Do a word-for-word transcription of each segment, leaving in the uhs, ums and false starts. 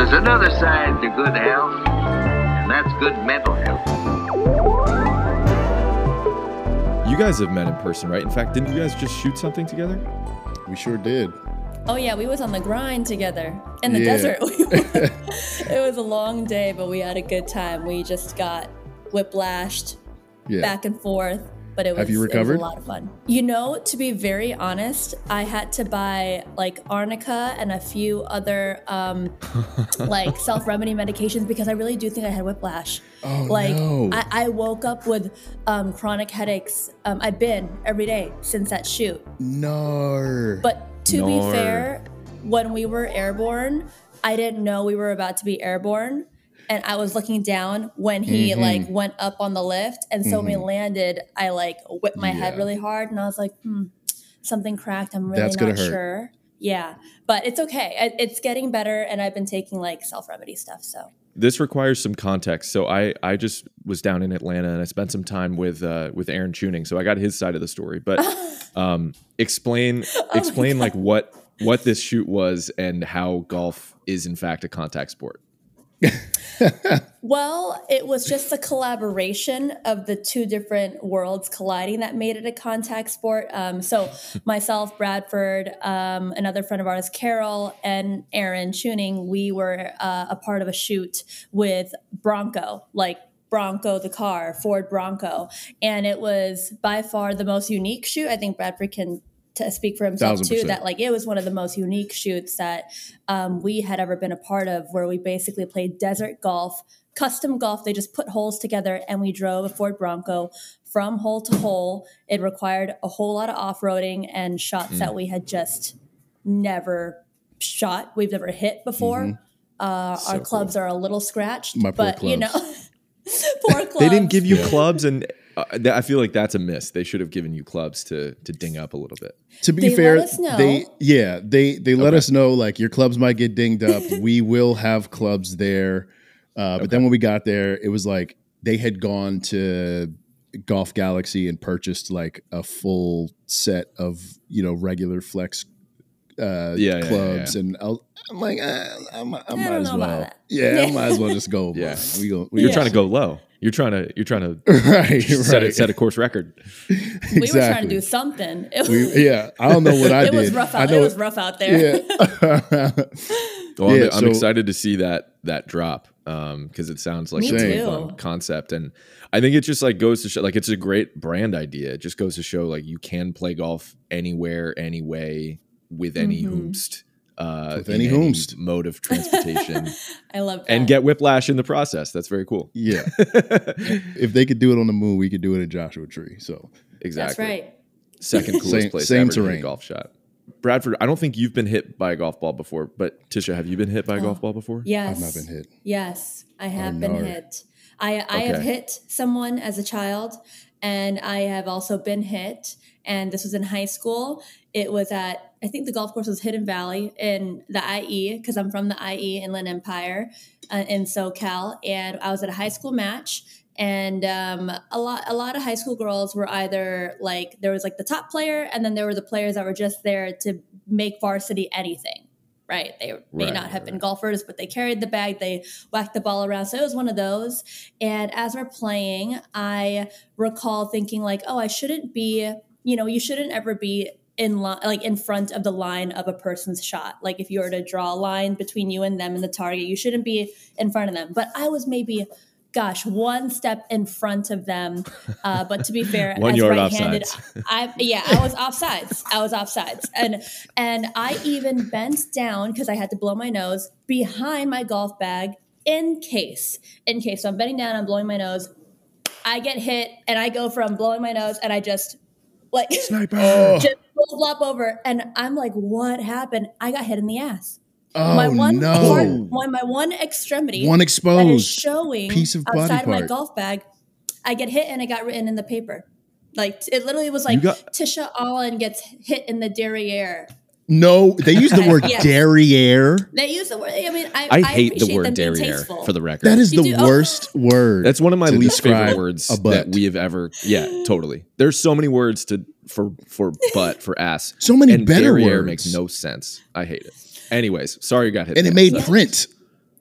There's another side to good health, and that's good mental health. You guys have met in person, right? In fact, didn't you guys just shoot something together? We sure did. Oh yeah, we was on the grind together in the Yeah. desert. It was a long day, but we had a good time. We just got whiplashed Yeah. back and forth, but it was, Have you it was recovered? a lot of fun. You know, to be very honest, I had to buy like arnica and a few other um, like self-remedy medications because I really do think I had whiplash. Oh, like no. I, I woke up with um, chronic headaches. Um, I've been every day since that shoot. No. But to be Nar. fair, when we were airborne, I didn't know we were about to be airborne. And I was looking down when he Mm-hmm. like went up on the lift. And so when we landed, I like whipped my head Yeah. really hard and I was like, hmm, something cracked. I'm really That's not gonna hurt. sure. Yeah, but it's okay. It- It's getting better. And I've been taking like self-remedy stuff. So This requires some context. So I, I just was down in Atlanta and I spent some time with uh, with Aaron Tuning. So I got his side of the story. But um, explain explain like what what this shoot was and how golf is in fact a contact sport. Well, it was just a collaboration of the two different worlds colliding that made it a contact sport. Um, so myself, Bradford, um, another friend of ours, Carol, and Aaron Tuning, we were uh, a part of a shoot with Bronco, like Bronco, the car, Ford Bronco. And it was by far the most unique shoot. I think Bradford can to speak for himself Thousand too, percent. that like it was one of the most unique shoots that um, we had ever been a part of, where we basically played desert golf, custom golf. They just put holes together and we drove a Ford Bronco from hole to hole. It required a whole lot of off-roading and shots Mm. that we had just never shot. We've never hit before. Uh, So our clubs are a little scratched, Mm-hmm. My poor but you know, clubs. poor clubs. They didn't give you Yeah. clubs, and uh, th- I feel like that's a miss. They should have given you clubs to to ding up a little bit. To be They let fair, us know. they yeah they they let Okay. us know like your clubs might get dinged up. We will have clubs there, uh, but then when we got there, it was like they had gone to Golf Galaxy and purchased like a full set of you know regular flex uh, Yeah, yeah, clubs, yeah. and I was, I'm like uh, I, might- I I might don't as know about well that. yeah, I Yeah. might as well just go. Yeah. we go we You're go- trying to go low. You're trying to you're trying to right set right a, set a course record. We were trying to do something. It, We, yeah, I don't know what I it did. was rough I out. know It was rough out there. Yeah. Well, Yeah, I'm, I'm so- excited to see that that drop because it sounds like Me a really too. fun concept, and I think it just like goes to show like it's a great brand idea. It just goes to show like you can play golf anywhere, any way, with any Mhm. hoomst, uh, With in any hoomst. mode of transportation, I love that. and get whiplash in the process. That's very cool. Yeah. If they could do it on the moon, we could do it at Joshua Tree. So Exactly. That's right. Second coolest Same- place same ever to hit terrain. a golf shot. Bradford, I don't think you've been hit by a golf ball before, but Tisha, have you been hit by a Oh. golf ball before? Yes. I've not been hit. Yes, I have Oh, been no. hit. I I have Okay. hit someone as a child, and I have also been hit. And this was in high school. It was at, I think the golf course was Hidden Valley in the I E, because I'm from the I E Inland Empire uh, in SoCal. And I was at a high school match. And um, a lot, a lot of high school girls were either like, there was like the top player, and then there were the players that were just there to make varsity anything, right? They may Right, not have been right. golfers, but they carried the bag, they whacked the ball around. So it was one of those. And as we're playing, I recall thinking like, oh, I shouldn't be, you know, you shouldn't ever be in line, like in front of the line of a person's shot. Like if you were to draw a line between you and them and the target, you shouldn't be in front of them. But I was maybe, gosh, one step in front of them. Uh, but to be fair, One as yard right-handed, offsides. I yeah, I was offsides. I was offsides, and and I even bent down because I had to blow my nose behind my golf bag in case, in case. So I'm bending down, I'm blowing my nose. I get hit, and I go from blowing my nose, and I just like Sniper. just flop over, and I'm like, what happened? I got hit in the ass. Oh, my one no. part, one, my one extremity One that is exposed showing piece of body outside of my part. golf bag. I get hit and it got written in the paper. Like it literally was like You got- Tisha Allen gets hit in the derriere. No, they use the word Yes. derriere. They use the word. I mean, I, I hate the appreciate word them being derriere tasteful. for the record. That is You the do? Oh. worst word. That's one of my to least favorite describe words a butt. that we have ever. Yeah, totally. There's so many words to for for butt for ass. So many and better derriere words. makes no sense. I hate it. Anyways, sorry you got hit. and it in the made ass. print.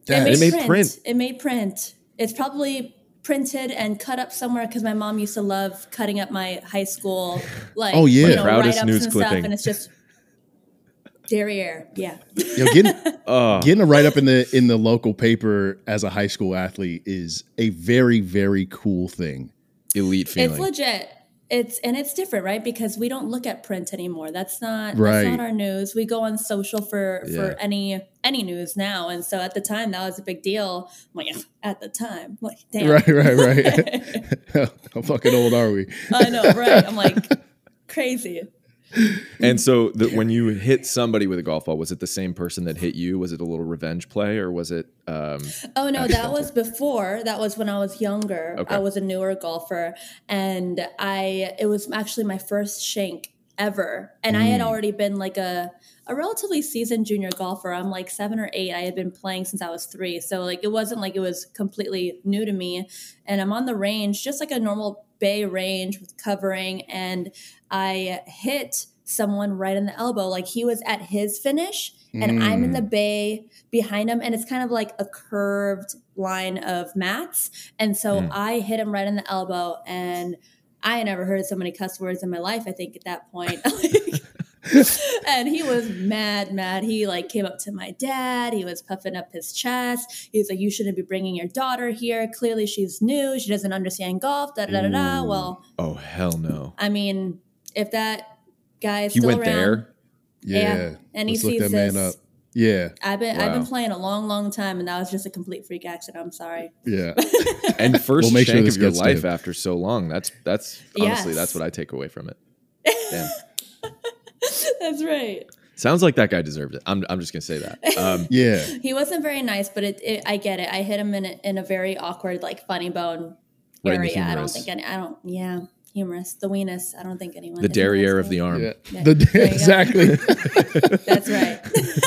That- it It made made print. print. It made print. It's probably printed and cut up somewhere because my mom used to love cutting up my high school, like, Oh, yeah. you know, Proudest write-ups news and stuff, clipping. and it's just derriere. Yeah. You know, getting Oh, getting a write up in the in the local paper as a high school athlete is a very very cool thing. elite feeling. It's legit. It's and it's different, right? Because we don't look at print anymore. That's not Right. that's not our news. We go on social for Yeah. for any any news now. And so at the time that was a big deal. I'm like, at the time. I'm like, damn. Right, right, right. How fucking old are we? I know, right? I'm like crazy. And so the, when you hit somebody with a golf ball, was it the same person that hit you? Was it a little revenge play, or was it? Um, Oh no, that accidental? was before. That was when I was younger. Okay. I was a newer golfer, and I it was actually my first shank ever. And I had already been like a a relatively seasoned junior golfer. I'm like seven or eight. I had been playing since I was three, so like it wasn't like it was completely new to me. And I'm on the range, just like a normal bay range with covering, and I hit someone right in the elbow. Like he was at his finish, and I'm in the bay behind him, and it's kind of like a curved line of mats. And so I hit him right in the elbow, and I had never heard so many cuss words in my life, I think, at that point. And he was mad, mad. He like came up to my dad. He was puffing up his chest. He was like, "You shouldn't be bringing your daughter here. Clearly she's new. She doesn't understand golf, da da da da." Well, oh hell no! I mean, if that guy is You still went around, there. Yeah, Yeah, and he let's look sees that man this. up. Yeah, I've been I've been Wow. playing a long, long time, and that was just a complete freak accident. I'm sorry. yeah. And first We'll make sure shank this of your gets to life him. after so long. That's that's honestly Yes. that's what I take away from it. Damn. That's right. Sounds like that guy deserved it. I'm I'm just gonna say that. Um, Yeah. He wasn't very nice, but it, it I get it. I hit him in a, in a very awkward, like funny bone Right in the area. I don't humerus. think any. I don't. Yeah, humorous. The weenus. I don't think anyone. the hit him in high derriere of school. the arm. Yeah. Yeah, The, there you go. exactly. That's right.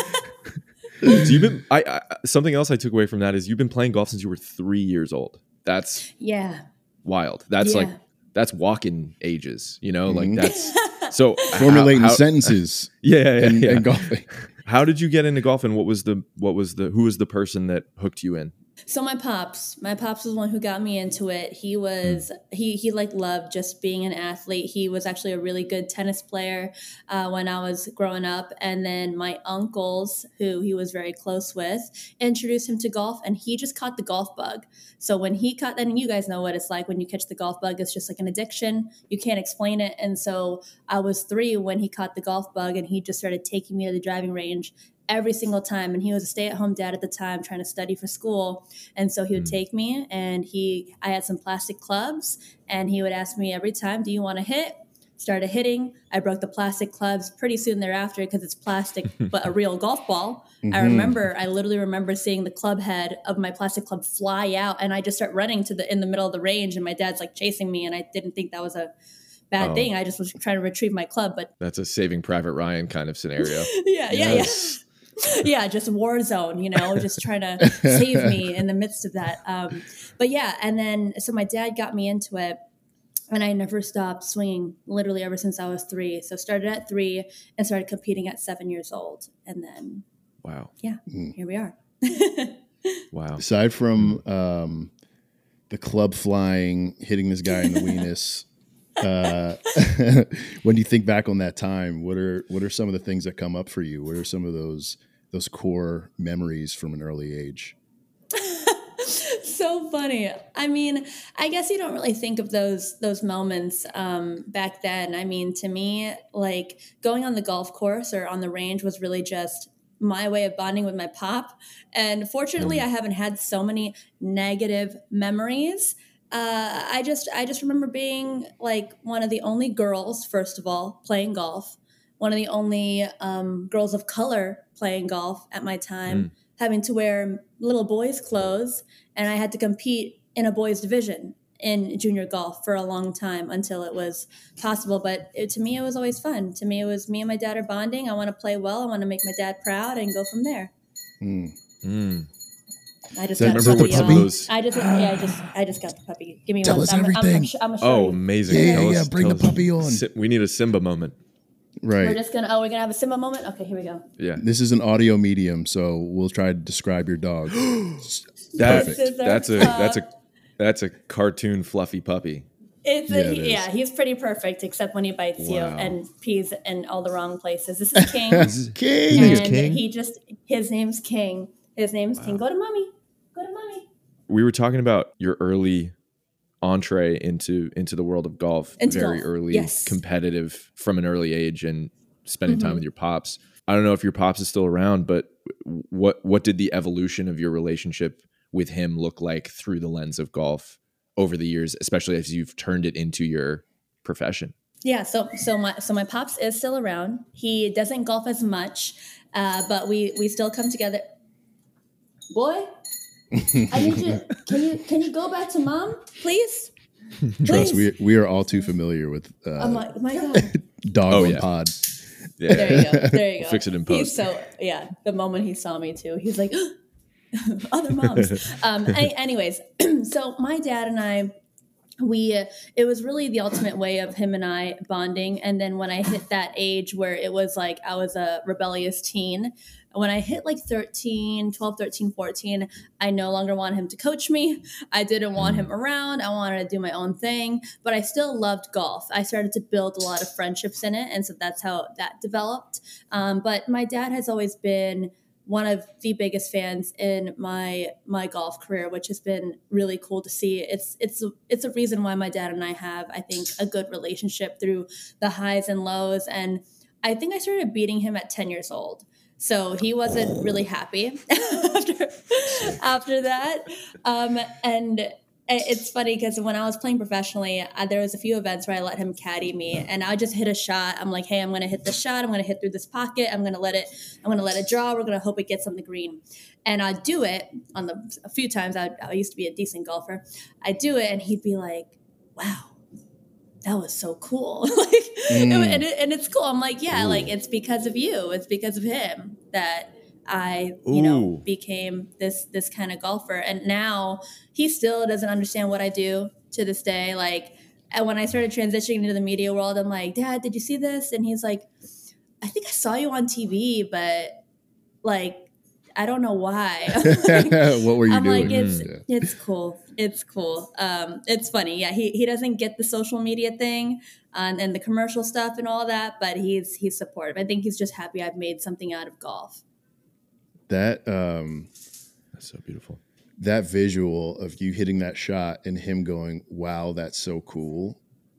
So you've been. I, I something else I took away from that is you've been playing golf since you were three years old. That's Yeah. wild. That's like Yeah. that's walking ages. You know, Mhm. like that's so Formulating how, how- sentences Yeah, yeah, yeah. and, yeah. and golfing. How did you get into golf, and what was the what was the who was the person that hooked you in? So my pops, my pops was the one who got me into it. He was he he like loved just being an athlete. He was actually a really good tennis player uh, when I was growing up. And then my uncles, who he was very close with, introduced him to golf, and he just caught the golf bug. So when he caught, and you guys know what it's like when you catch the golf bug. It's just like an addiction. You can't explain it. And so I was three when he caught the golf bug, and he just started taking me to the driving range every single time. And he was a stay-at-home dad at the time trying to study for school. And so he would take me, and he I had some plastic clubs, and he would ask me every time, "Do you want to hit?" Started hitting. I broke the plastic clubs pretty soon thereafter because it's plastic, but a real golf ball. I remember, I literally remember seeing the club head of my plastic club fly out, and I just start running to the in the middle of the range, and my dad's like chasing me, and I didn't think that was a bad Oh. thing. I just was trying to retrieve my club, but That's a Saving Private Ryan kind of scenario. yeah, yeah, yeah. Yeah, just war zone, you know, just trying to save me in the midst of that. Um, but yeah, and then so my dad got me into it, and I never stopped swinging literally ever since I was three. So started at three and started competing at seven years old, and then Wow, yeah, here we are. wow. Aside from um, the club flying, hitting this guy in the weenus, uh, when you think back on that time, what are what are some of the things that come up for you? What are some of those those core memories from an early age? So funny. I mean, I guess you don't really think of those those moments um, back then. I mean, to me, like going on the golf course or on the range was really just my way of bonding with my pop. And fortunately, I haven't had so many negative memories. Uh, I just I just remember being like one of the only girls, first of all, playing golf. One of the only um, girls of color playing golf at my time, having to wear little boys' clothes, and I had to compete in a boys' division in junior golf for a long time until it was possible. But it, to me, it was always fun. To me, it was me and my dad are bonding. I want to play well. I want to make my dad proud and go from there. Mm. Mm. I just So got remember the what puppy. some y'all. of those- I just yeah, I just I just got the puppy. Give me Tell one. us I'm, I'm, everything. I'm, sh- I'm a show Oh, you. amazing! Yeah, Tell yeah, us- bring tell the us- puppy on. Si- We need a Simba moment. Right. We're just gonna oh we're gonna have a Simba moment. Okay, here we go. Yeah. This is an audio medium, so we'll try to describe your dog. That, This is our that's a pup. that's a that's a cartoon fluffy puppy. It's Yeah, a, it he- is. yeah, he's pretty perfect except when he bites you Wow. and pees in all the wrong places. This is King. King. His name is and King? he just his name's King. His name's King. Go to mommy. Go to mommy. We were talking about your early entree into into the world of golf, Into very golf, early, yes. competitive from an early age, and spending Mm-hmm. time with your pops. I don't know if your pops is still around, but what what did the evolution of your relationship with him look like through the lens of golf over the years, especially as you've turned it into your profession? Yeah, so so my so my pops is still around. He doesn't golf as much, uh, but we we still come together. Boy, I need you. Can you can you go back to mom, please? Trust, Please. we we are all too familiar with uh, Oh my, my God. dog Oh, on yeah. pod. Yeah. There you go. There you go. Fix it in He's post. so yeah. The moment he saw me too, he's like, other moms. um. any- anyways, so my dad and I, we uh, it was really the ultimate way of him and I bonding. And then when I hit that age where it was like I was a rebellious teen, when I hit like thirteen, twelve, thirteen, fourteen, I no longer wanted him to coach me. I didn't want him around. I wanted to do my own thing, but I still loved golf. I started to build a lot of friendships in it. And so that's how that developed. Um, but my dad has always been one of the biggest fans in my my golf career, which has been really cool to see. It's it's it's a reason why my dad and I have, I think, a good relationship through the highs and lows. And I think I started beating him at ten years old. So he wasn't really happy after after that. Um, and it's funny because when I was playing professionally, uh, there was a few events where I let him caddy me, and I just hit a shot. I'm like, hey, I'm going to hit this shot. I'm going to hit through this pocket. I'm going to let it. I'm going to let it draw. We're going to hope it gets on the green. And I'd do it on the a few times. I, I used to be a decent golfer. I'd do it, and he'd be like, wow. That was so cool. like, Mm. and, it, and it's cool. I'm like, yeah, like it's because of you. It's because of him that I, you know, Ooh. became this this kind of golfer. And now he still doesn't understand what I do to this day. Like, and when I started transitioning into the media world, I'm like, Dad, did you see this? And he's like, I think I saw you on T V, but like, I don't know why. What were you I'm doing? like, it's Yeah. it's cool. It's cool. Um, it's funny. Yeah, he, he doesn't get the social media thing um, and the commercial stuff and all that, but he's he's supportive. I think he's just happy I've made something out of golf. That um That's so beautiful. that visual of you hitting that shot and him going, wow, that's so cool.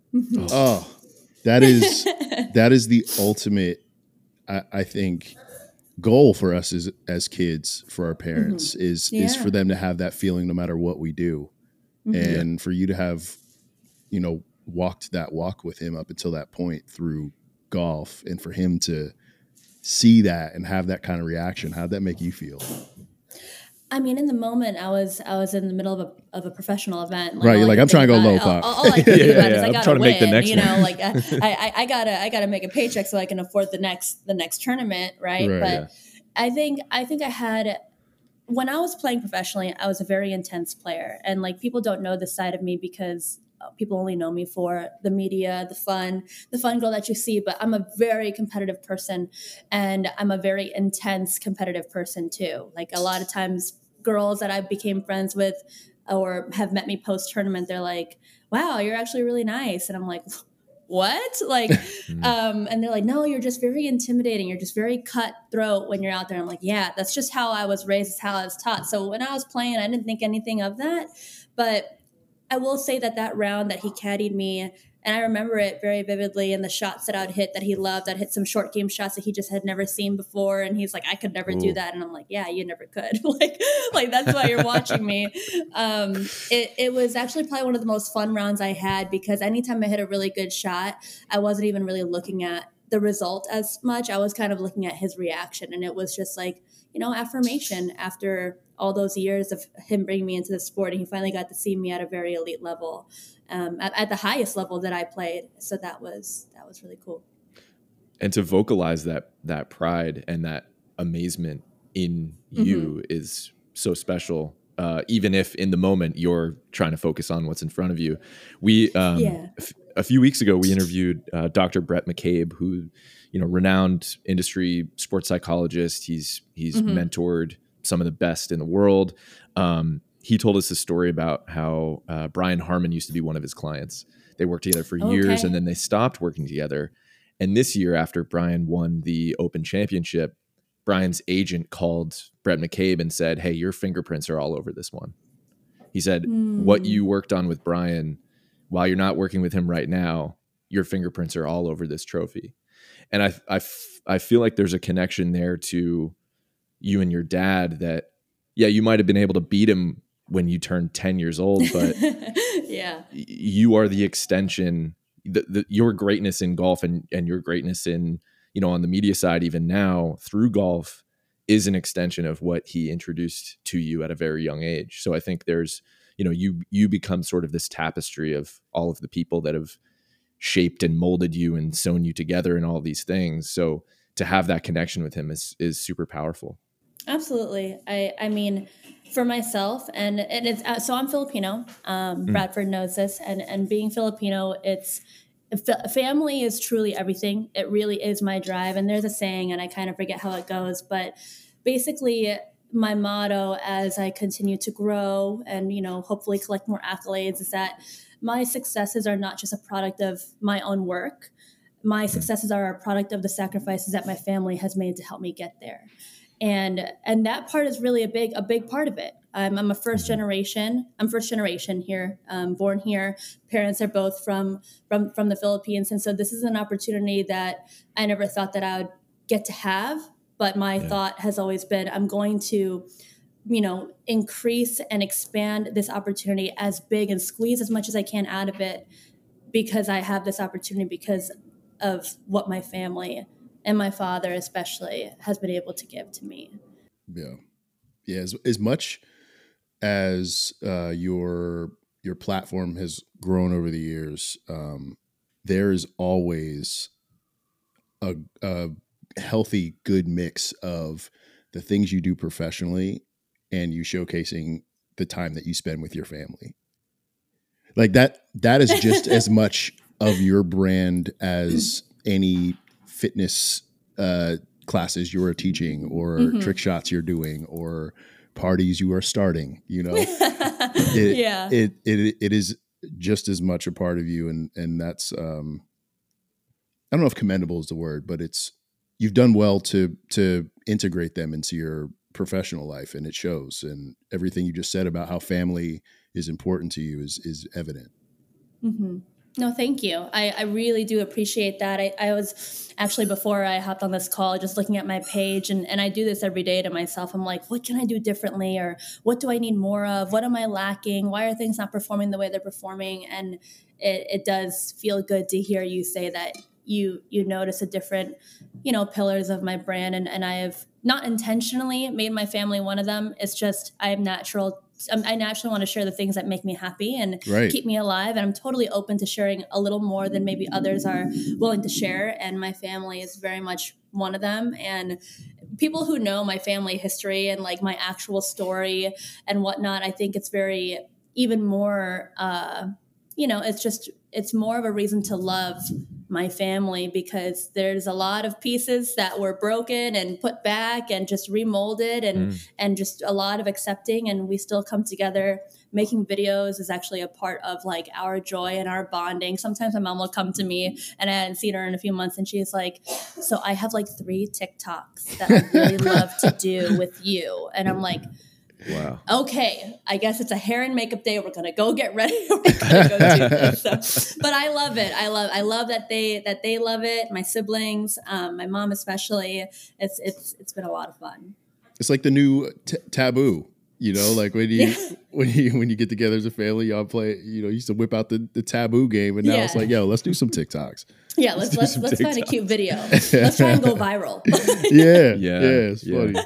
Oh, that is that is the ultimate, I, I think, goal for us as as kids, for our parents, is is Yeah. for them to have that feeling no matter what we do. And for you to have, you know, walked that walk with him up until that point through golf, and for him to see that and have that kind of reaction, how'd that make you feel? I mean, in the moment, I was I was in the middle of a of a professional event. Right, all you're I like, could I'm trying to think go about- low all- pop. All, all I can think Yeah, about is yeah, I I'm gotta trying to win. make the next you know, one. like I, I I gotta I gotta make a paycheck so I can afford the next the next tournament, right? Right, but yeah. I think I think I had when I was playing professionally, I was a very intense player, and like people don't know this side of me because uh, people only know me for the media, the fun, the fun girl that you see. But I'm a very competitive person, and I'm a very intense competitive person too. Like a lot of times, girls that I became friends with or have met me post tournament, they're like, "Wow, you're actually really nice," and I'm like, what? Like, um, and they're like, no, you're just very intimidating. You're just very cutthroat when you're out there. I'm like, yeah, that's just how I was raised. It's how I was taught. So when I was playing, I didn't think anything of that. But I will say that that round that he caddied me, and I remember it very vividly, and the shots that I'd hit that he loved. I'd hit some short game shots that he just had never seen before. And he's like, I could never do Ooh. that. And I'm like, yeah, you never could. like, like that's why you're watching me. Um, it, it was actually probably one of the most fun rounds I had, because anytime I hit a really good shot, I wasn't even really looking at the result as much. I was kind of looking at his reaction. And it was just like, you know, affirmation after all those years of him bringing me into the sport. And he finally got to see me at a very elite level, um, at, at the highest level that I played. So that was, that was really cool. And to vocalize that that pride and that amazement in you is so special uh, even if in the moment you're trying to focus on what's in front of you. We um, Yeah. f- a few weeks ago we interviewed uh, Doctor Brett McCabe, who, you know, renowned industry sports psychologist. He's he's Mhm. mentored some of the best in the world. Um, he told us a story about how uh, Brian Harmon used to be one of his clients. They worked together for years, Okay. and then they stopped working together. And this year, after Brian won the Open Championship, Brian's agent called Brett McCabe and said, "Hey, your fingerprints are all over this one." He said, "What Mm. you worked on with Brian, while you're not working with him right now, your fingerprints are all over this trophy." And I, I, f- I feel like there's a connection there to you and your dad that, yeah, you might have been able to beat him when you turned ten years old, but Yeah. y- you are the extension, the, the, your greatness in golf and, and your greatness in, you know, on the media side, even now through golf, is an extension of what he introduced to you at a very young age. So I think there's, you know, you, you become sort of this tapestry of all of the people that have shaped and molded you and sewn you together and all these things. So to have that connection with him is, is super powerful. Absolutely. I, I mean, for myself, and, and it's, uh, so I'm Filipino. Um, Bradford knows this, and, and being Filipino, it's, fa- family is truly everything. It really is my drive. And there's a saying, and I kind of forget how it goes, but basically my motto as I continue to grow and, you know, hopefully collect more accolades is that my successes are not just a product of my own work. My successes are a product of the sacrifices that my family has made to help me get there. And and that part is really a big a big part of it. Um, I'm a first generation. I'm first generation here, um, born here. Parents are both from from from the Philippines, and so this is an opportunity that I never thought that I would get to have. But my Yeah. thought has always been, I'm going to, you know, increase and expand this opportunity as big and squeeze as much as I can out of it, because I have this opportunity because of what my family and my father especially has been able to give to me. Yeah. Yeah. As, as much as uh, your your platform has grown over the years, um, there is always a, a healthy, good mix of the things you do professionally and you showcasing the time that you spend with your family. Like that, that is just as much of your brand as any fitness uh, classes you are teaching or Mhm. trick shots you're doing or parties you are starting, you know, it, Yeah. it, it, it is just as much a part of you. And, and that's, um, I don't know if commendable is the word, but it's, you've done well to, to integrate them into your professional life, and it shows. And everything you just said about how family is important to you is, is evident. Mm-hmm. No, thank you. I, I really do appreciate that. I, I was actually, before I hopped on this call, just looking at my page, and, and I do this every day to myself. I'm like, what can I do differently? Or what do I need more of? What am I lacking? Why are things not performing the way they're performing? And it, it does feel good to hear you say that you you notice a different, you know, pillars of my brand. And, and I have not intentionally made my family one of them. It's just I am natural. I naturally want to share the things that make me happy and Right. keep me alive. And I'm totally open to sharing a little more than maybe others are willing to share. And my family is very much one of them. And people who know my family history and like my actual story and whatnot, I think it's very, even more, uh, you know, it's just, it's more of a reason to love my family, because there's a lot of pieces that were broken and put back and just remolded and, Mm. and just a lot of accepting. And we still come together. Making videos is actually a part of like our joy and our bonding. Sometimes my mom will come to me, and I hadn't seen her in a few months, and she's like, so I have like three TikToks that I really love to do with you. And I'm like, Wow. okay, I guess it's a hair and makeup day. We're gonna go get ready. We're gonna go do this. So, but I love it. I love. I love that they that they love it. My siblings, um, my mom especially. It's it's it's been a lot of fun. It's like the new t- taboo, you know, like when you, Yeah. when you, when you get together as a family, y'all play, you know, you used to whip out the, the taboo game, and now Yeah. it's like, yo, let's do some TikToks. Yeah, let's do let's some let's find a TikToks. cute video. Let's try and go viral. Yeah. Yeah, Yeah. It's yeah. funny.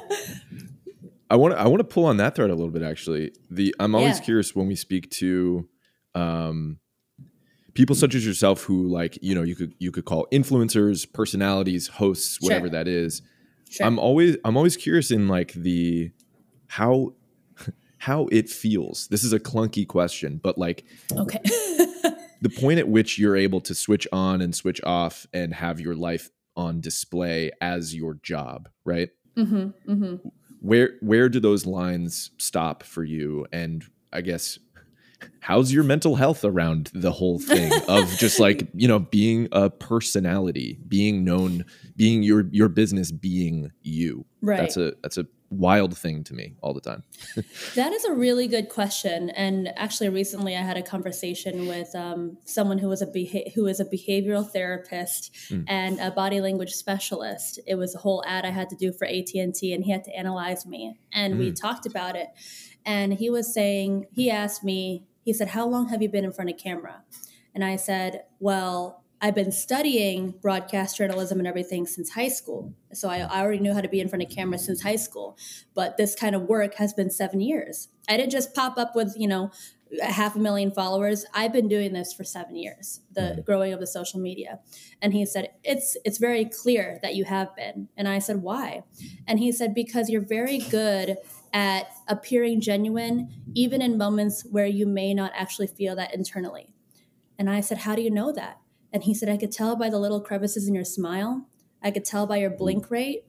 I want to I want to pull on that thread a little bit. Actually, the I'm always Yeah. curious when we speak to um, people such as yourself, who like you know you could you could call influencers, personalities, hosts, whatever Sure. that is. Sure. I'm always I'm always curious in like the how how it feels. This is a clunky question, but like, Okay. the point at which you're able to switch on and switch off and have your life on display as your job, right? Mm-hmm, mm-hmm. Where where do those lines stop for you? And I guess, how's your mental health around the whole thing of just like, you know, being a personality, being known, being your your business, being you? Right. That's a that's a wild thing to me all the time. That is a really good question. And actually, recently I had a conversation with um, someone who was a beha- who is a behavioral therapist mm. and a body language specialist. It was a whole ad I had to do for A T and T, and he had to analyze me. And mm. we talked about it. And he was saying, he asked me, he said, "How long have you been in front of camera?" And I said, "Well, I've been studying broadcast journalism and everything since high school. So I, I already knew how to be in front of camera since high school. But this kind of work has been seven years. I didn't just pop up with, you know, a half a million followers. I've been doing this for seven years, the mm-hmm. growing of the social media." And he said, it's it's very clear that you have been. And I said, "Why?" And he said, "Because you're very good at appearing genuine, even in moments where you may not actually feel that internally." And I said, "How do you know that?" And he said, "I could tell by the little crevices in your smile. I could tell by your blink rate.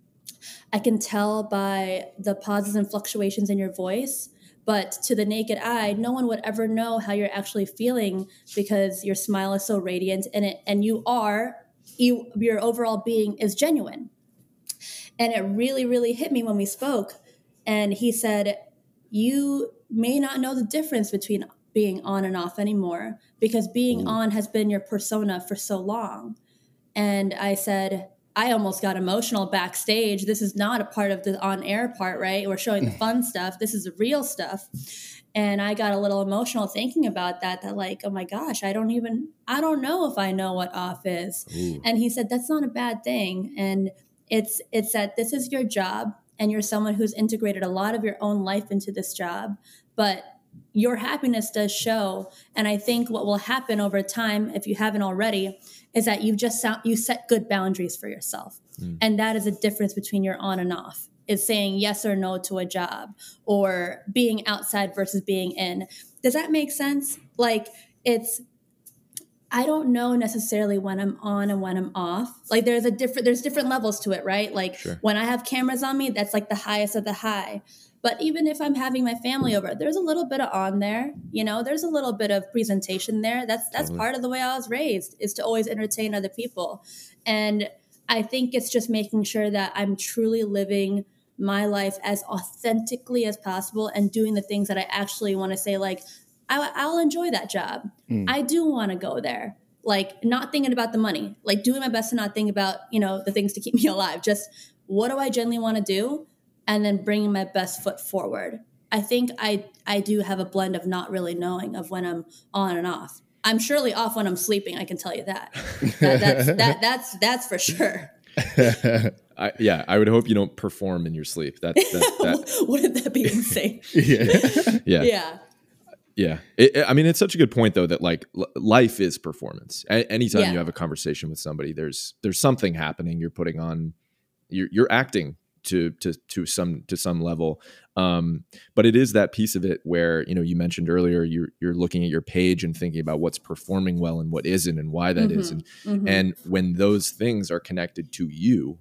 I can tell by the pauses and fluctuations in your voice. But to the naked eye, no one would ever know how you're actually feeling because your smile is so radiant and it, and you are, you, your overall being is genuine." And it really, really hit me when we spoke. And he said, "You may not know the difference between being on and off anymore because being Ooh. on has been your persona for so long." And I said, I almost got emotional backstage. This is not a part of the on-air part, right? We're showing the fun stuff. This is the real stuff. And I got a little emotional thinking about that, that like, oh my gosh, I don't even, I don't know if I know what off is. Ooh. And he said, that's not a bad thing. And it's, it's that this is your job and you're someone who's integrated a lot of your own life into this job, but your happiness does show. And I think what will happen over time, if you haven't already, is that you've just you set good boundaries for yourself. Mm. And that is a difference between your on and off. Is saying yes or no to a job or being outside versus being in. Does that make sense? Like it's, I don't know necessarily when I'm on and when I'm off. Like there's a different, there's different levels to it, right? Like sure. When I have cameras on me, that's like the highest of the high. But even if I'm having my family over, there's a little bit of on there, you know, there's a little bit of presentation there. That's that's totally. Part of the way I was raised, is to always entertain other people. And I think it's just making sure that I'm truly living my life as authentically as possible and doing the things that I actually want to say, like, I, I'll enjoy that job. Mm. I do want to go there. Like, not thinking about the money, like doing my best to not think about, you know, the things to keep me alive. Just what do I genuinely want to do? And then bringing my best foot forward. I think I I do have a blend of not really knowing of when I'm on and off. I'm surely off when I'm sleeping. I can tell you that. that that's that that's that's for sure. I, yeah, I would hope you don't perform in your sleep. That, that, that. Wouldn't that be insane? yeah, yeah, yeah. Yeah. It, I mean, it's such a good point, though, that like l- life is performance. A- anytime yeah. you have a conversation with somebody, there's there's something happening. You're putting on, you're you're acting. To, to to some to some level, um, but it is that piece of it where, you know, you mentioned earlier you're you're looking at your page and thinking about what's performing well and what isn't and why that mm-hmm. is, and mm-hmm. and when those things are connected to you,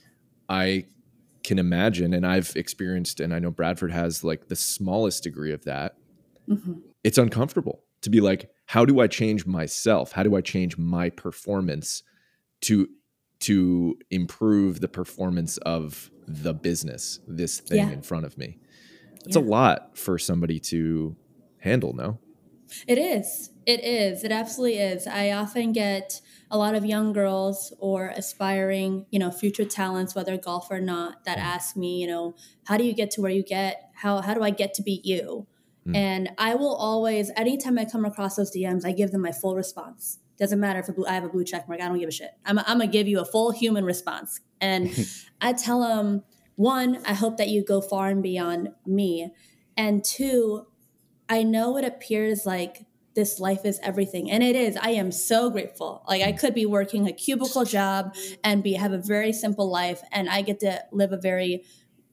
I can imagine, and I've experienced, and I know Bradford has, like the smallest degree of that. Mm-hmm. It's uncomfortable to be like, how do I change myself? How do I change my performance to to improve the performance of the business, this thing yeah. in front of me? It's yeah. a lot for somebody to handle, no? It is. It is. It absolutely is. I often get a lot of young girls or aspiring, you know, future talents, whether golf or not, that ask me, you know, how do you get to where you get? How how do I get to be you? Mm. And I will always, anytime I come across those D Ms, I give them my full response. Doesn't matter if I have a blue check mark. I don't give a shit. I'm, I'm going to give you a full human response. And I tell them, one, I hope that you go far and beyond me. And two, I know it appears like this life is everything. And it is. I am so grateful. Like I could be working a cubicle job and be have a very simple life. And I get to live a very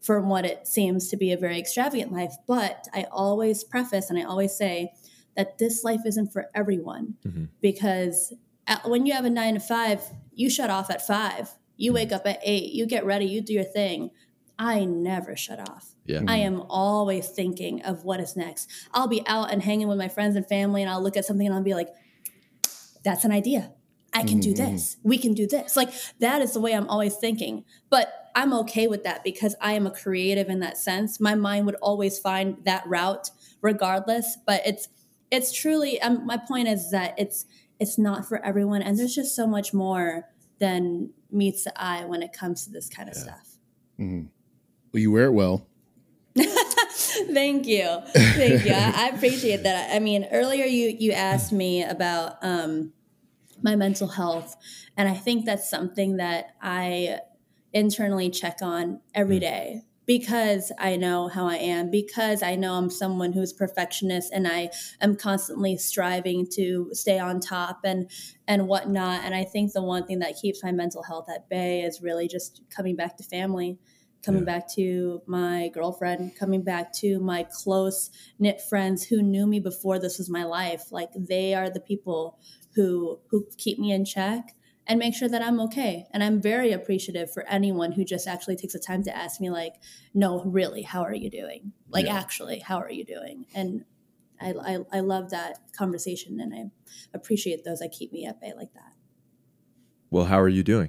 from what it seems to be a very extravagant life. But I always preface and I always say that this life isn't for everyone, mm-hmm. because at, when you have a nine to five, you shut off at five. You wake up at eight, you get ready, you do your thing. I never shut off. Yeah. I am always thinking of what is next. I'll be out and hanging with my friends and family, and I'll look at something and I'll be like, that's an idea. I can do this. We can do this. Like, that is the way I'm always thinking. But I'm okay with that because I am a creative in that sense. My mind would always find that route regardless. But it's it's truly, um, my point is that it's it's not for everyone. And there's just so much more than meets the eye when it comes to this kind of yeah. stuff. Mm-hmm. Well, you wear it well. Thank you. Thank you. I, I appreciate that. I mean, earlier you, you asked me about um, my mental health. And I think that's something that I internally check on every day because I know how I am, because I know I'm someone who's perfectionist and I am constantly striving to stay on top and, and whatnot. And I think the one thing that keeps my mental health at bay is really just coming back to family. Coming yeah. back to my girlfriend, coming back to my close knit friends who knew me before this was my life. Like, they are the people who who keep me in check and make sure that I'm okay. And I'm very appreciative for anyone who just actually takes the time to ask me, like, no, really, how are you doing? Like, yeah. actually, how are you doing? And I, I I love that conversation, and I appreciate those that keep me at bay like that. Well, how are you doing?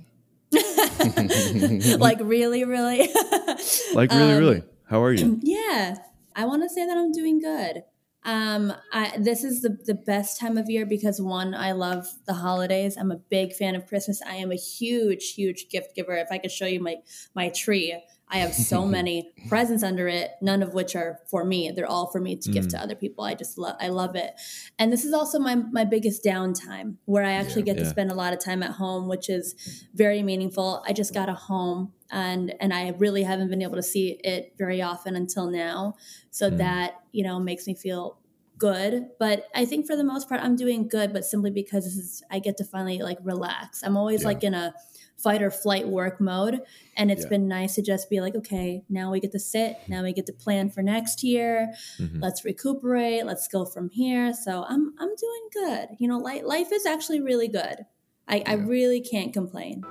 like really, really? like really, um, really? How are you? Yeah. I want to say that I'm doing good. Um, I, this is the, the best time of year because, one, I love the holidays. I'm a big fan of Christmas. I am a huge, huge gift giver. If I could show you my, my tree, I have so many presents under it, none of which are for me. They're all for me to mm. give to other people. I just love, I love it. And this is also my, my biggest downtime where I actually yeah, get yeah. to spend a lot of time at home, which is very meaningful. I just got a home and, and I really haven't been able to see it very often until now. So mm. that, you know, makes me feel good. But I think for the most part, I'm doing good, but simply because this is, I get to finally like relax. I'm always yeah. like in a fight or flight work mode. And it's yeah. been nice to just be like, okay, now we get to sit. Now we get to plan for next year. Mm-hmm. Let's recuperate. Let's go from here. So I'm I'm doing good. You know, life, life is actually really good. I, yeah. I really can't complain.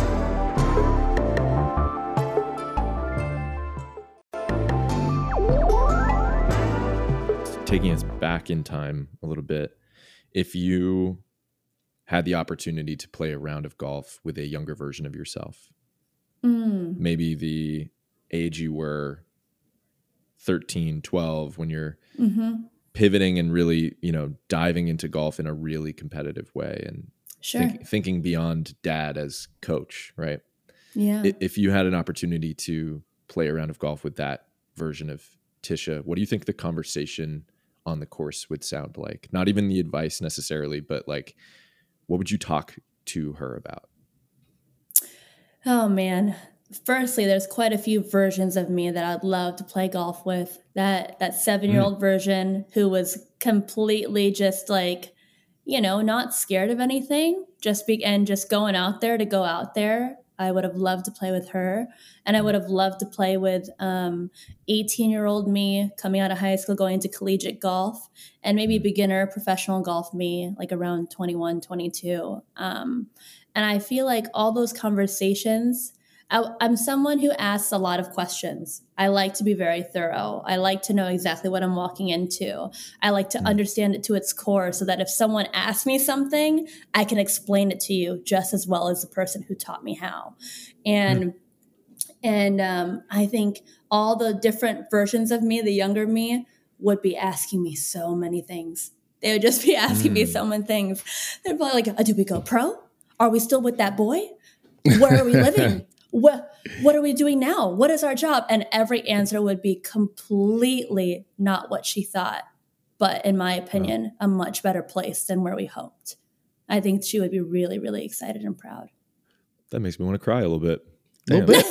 Taking us back in time a little bit, if you had the opportunity to play a round of golf with a younger version of yourself, mm. maybe the age you were thirteen, twelve, when you're mm-hmm. pivoting and really, you know, diving into golf in a really competitive way and sure. think, thinking beyond dad as coach, right? Yeah. If you had an opportunity to play a round of golf with that version of Tisha, what do you think the conversation on the course would sound like? Not even the advice necessarily, but like, what would you talk to her about? Oh, man. Firstly, there's quite a few versions of me that I'd love to play golf with. That that seven-year-old mm. version who was completely just like, you know, not scared of anything, just be and just going out there to go out there. I would have loved to play with her. And I would have loved to play with um, eighteen-year-old me coming out of high school, going into collegiate golf, and maybe beginner professional golf me, like around twenty-one, twenty-two. Um, and I feel like all those conversations, I, I'm someone who asks a lot of questions. I like to be very thorough. I like to know exactly what I'm walking into. I like to understand it to its core so that if someone asks me something, I can explain it to you just as well as the person who taught me how. And mm. and um, I think all the different versions of me, the younger me, would be asking me so many things. They would just be asking mm. me so many things. They'd be like, oh, do we go pro? Are we still with that boy? Where are we living? What what are we doing now? What is our job? And every answer would be completely not what she thought, but in my opinion, wow. a much better place than where we hoped. I think she would be really, really excited and proud. That makes me want to cry a little bit. A little bit.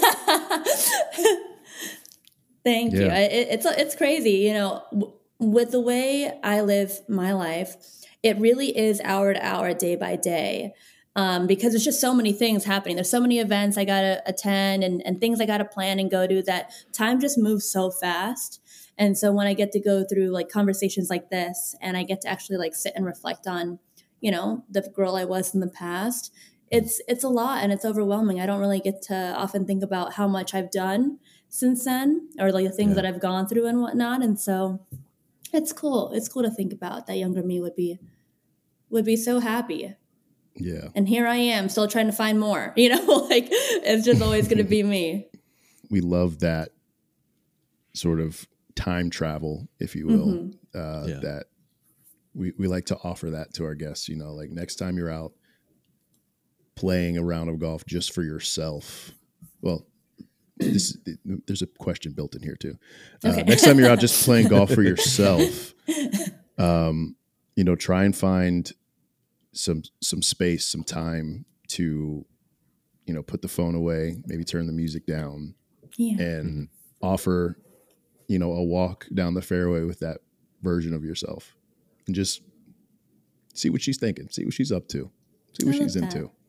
Thank yeah. you. It, it's it's crazy, you know, w- with the way I live my life, it really is hour to hour, day by day. um, because there's just so many things happening. There's so many events I got to attend and, and things I got to plan and go to that time just moves so fast. And so when I get to go through like conversations like this and I get to actually like sit and reflect on, you know, the girl I was in the past, it's it's a lot and it's overwhelming. I don't really get to often think about how much I've done since then or like the things Yeah. that I've gone through and whatnot. And so it's cool. It's cool to think about that younger me would be would be so happy. Yeah. And here I am still trying to find more, you know, like it's just always going to be me. We love that sort of time travel, if you will, Mhm. uh, Yeah. that we, we like to offer that to our guests, you know, like next time you're out playing a round of golf just for yourself. Well, this there's a question built in here too. Uh, Okay. next time you're out just playing golf for yourself, um, you know, try and find some some space, some time to, you know, put the phone away, maybe turn the music down, Yeah. and offer, you know, a walk down the fairway with that version of yourself, and just see what she's thinking, see what she's up to, see what I love she's that. into.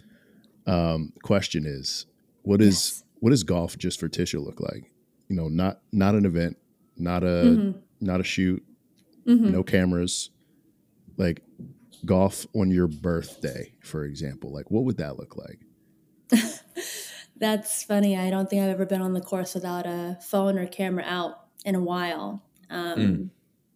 Um, question is, what is Yes. what does golf just for Tisha look like? You know, not not an event, not a Mhm. not a shoot, Mhm. no cameras, like golf on your birthday, for example. Like, what would that look like? That's funny. I don't think I've ever been on the course without a phone or camera out in a while. Um, Mm.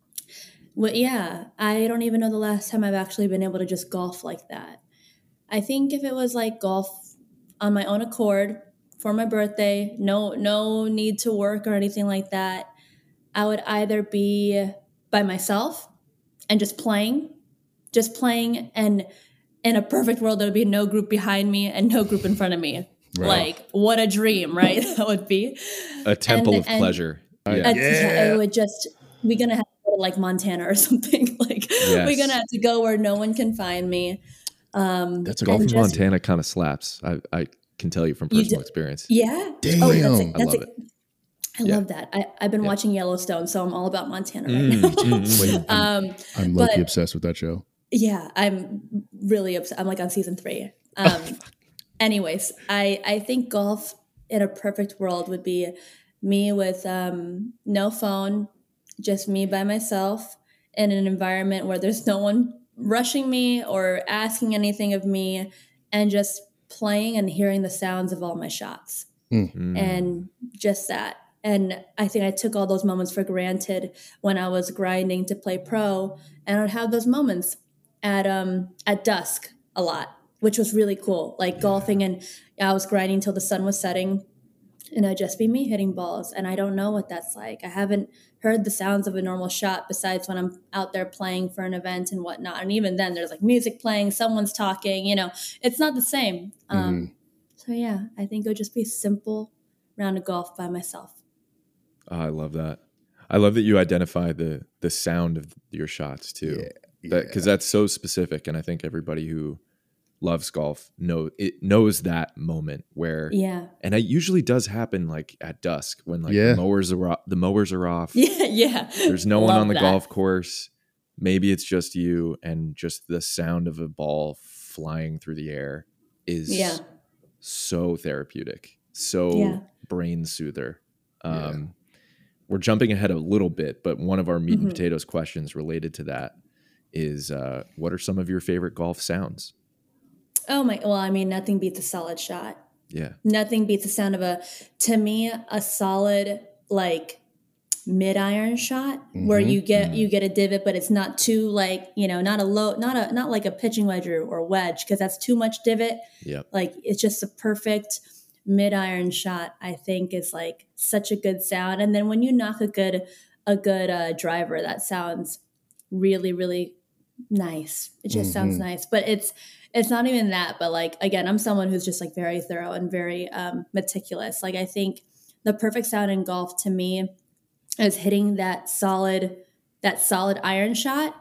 Well, yeah, I don't even know the last time I've actually been able to just golf like that. I think if it was like golf on my own accord for my birthday, no, no need to work or anything like that, I would either be by myself and just playing, just playing, and in a perfect world, there would be no group behind me and no group in front of me. Right. Like, what a dream, right? That would be. A temple And- of and- pleasure. Uh, Yeah. It- Yeah. It would just, we're going to have to go to like Montana or something. Like, we're Yes. going to have to go where no one can find me. Um, That's a Golf and in just- Montana kind of slaps. I, I can tell you from You personal do- experience. Yeah. Damn. Oh, that's a, I that's love a, it. I Yeah. love that. I, I've been Yeah. watching Yellowstone, so I'm all about Montana right Mm, now. mm, mm. Wait, I'm, Um, I'm low-key but- obsessed with that show. yeah, I'm really upset. I'm like on season three. Um, anyways, I, I think golf in a perfect world would be me with um, no phone, just me by myself in an environment where there's no one rushing me or asking anything of me, and just playing and hearing the sounds of all my shots. Mm. And just that. And I think I took all those moments for granted when I was grinding to play pro, and I'd have those moments at um at dusk a lot, which was really cool. Like golfing, and I was grinding till the sun was setting, and it'd just be me hitting balls. And I don't know what that's like. I haven't heard the sounds of a normal shot besides when I'm out there playing for an event and whatnot. And even then, there's like music playing, someone's talking. You know, it's not the same. Um, so yeah, I think it would just be a simple round of golf by myself. Oh, I love that. I love that you identify the the sound of your shots too. Yeah, That because that's so specific, and I think everybody who loves golf know it knows that moment where, Yeah. and it usually does happen like at dusk when like Yeah. the mowers are off, the mowers are off. Yeah, yeah. There's no one Love on the that. golf course. Maybe it's just you, and just the sound of a ball flying through the air is Yeah. so therapeutic, so Yeah. brain soother. Um, Yeah. We're jumping ahead a little bit, but one of our meat and Mhm. potatoes questions related to that is, uh, what are some of your favorite golf sounds? Oh my, well, I mean, nothing beats a solid shot. Yeah. Nothing beats the sound of a, to me, a solid, like, mid-iron shot where Mhm. you get you get a divot, but it's not too like, you know, not a low, not a not like a pitching wedge or, or wedge, because that's too much divot. Yep. Like, it's just a perfect mid-iron shot. I think is like such a good sound. And then when you knock a good a good uh, driver, that sounds really really nice. It just sounds Mhm. nice. But it's it's not even that. But like, again, I'm someone who's just like very thorough and very um, meticulous. Like, I think the perfect sound in golf to me is hitting that solid that solid iron shot